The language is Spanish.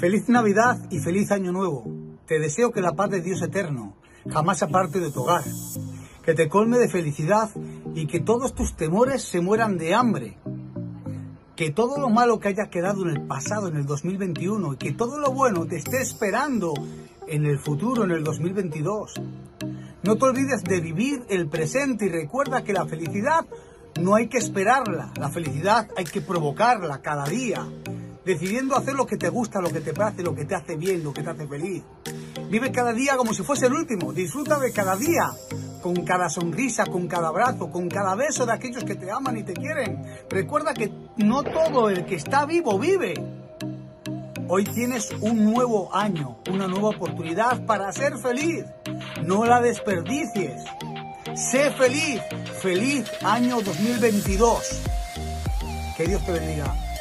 Feliz Navidad y feliz Año Nuevo. Te deseo que la paz de Dios eterno jamás aparte de tu hogar, que te colme de felicidad y que todos tus temores se mueran de hambre, que todo lo malo que haya quedado en el pasado, en el 2021, y que todo lo bueno te esté esperando en el futuro, en el 2022. No te olvides de vivir el presente y recuerda que la felicidad no hay que esperarla, la felicidad hay que provocarla cada día, decidiendo hacer lo que te gusta, lo que te place, lo que te hace bien, lo que te hace feliz. Vive cada día como si fuese el último, disfruta de cada día, con cada sonrisa, con cada abrazo, con cada beso de aquellos que te aman y te quieren. Recuerda que no todo el que está vivo vive. Hoy tienes un nuevo año, una nueva oportunidad para ser feliz. No la desperdicies. Sé feliz. Feliz año 2022. Que Dios te bendiga.